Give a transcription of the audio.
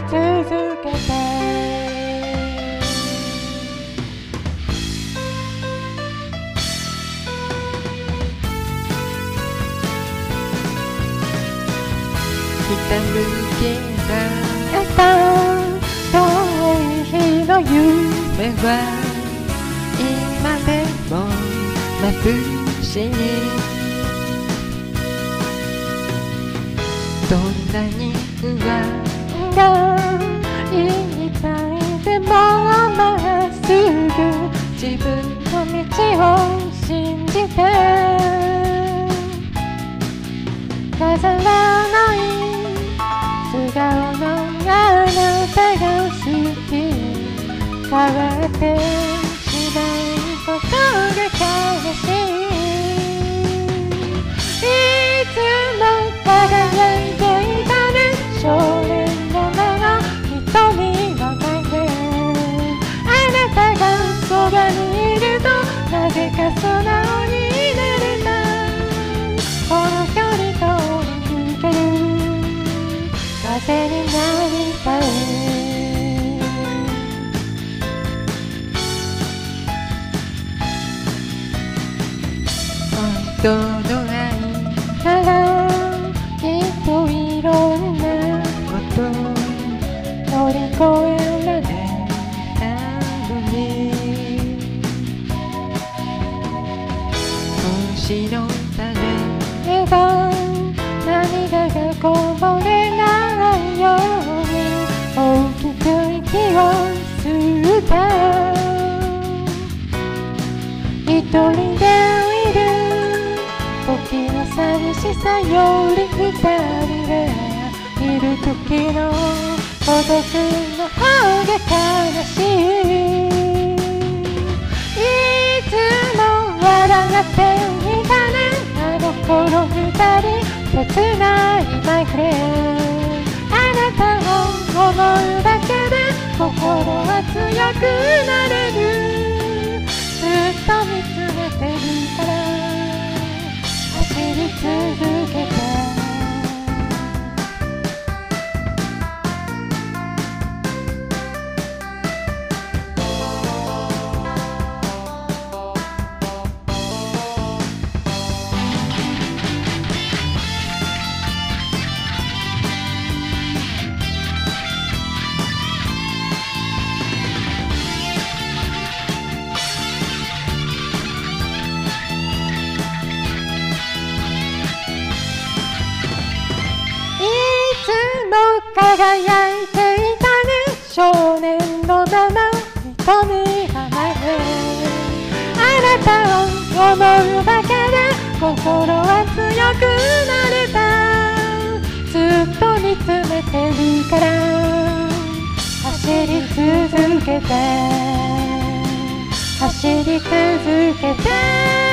続けてひたむきな遠い日の夢は今でも眩しいどんなに不安がいっぱいでもまっすぐ自分の道を信じて飾らない素顔のあなたが好き変わってしまうことが悲しいいつも輝いていたね少年のまま瞳の前であなたがそばにいるとなぜか素直になれたこの距離と抜ける風になりたい本当の愛ならきっといろんなこと乗り越えられたのに星の種では涙がこぼれないように大きく息を吸った一人でいる時の寂しさより二人でいる時の孤独の方が悲しいいつも笑っていたねあの頃二人切ない My friend あなたを思うだけで心は強くなれるずっと見つめてるから走り続けて輝いていたね少年のまま瞳が前であなたを思うだけで心は強くなれたずっと見つめてるから走り続けて走り続けて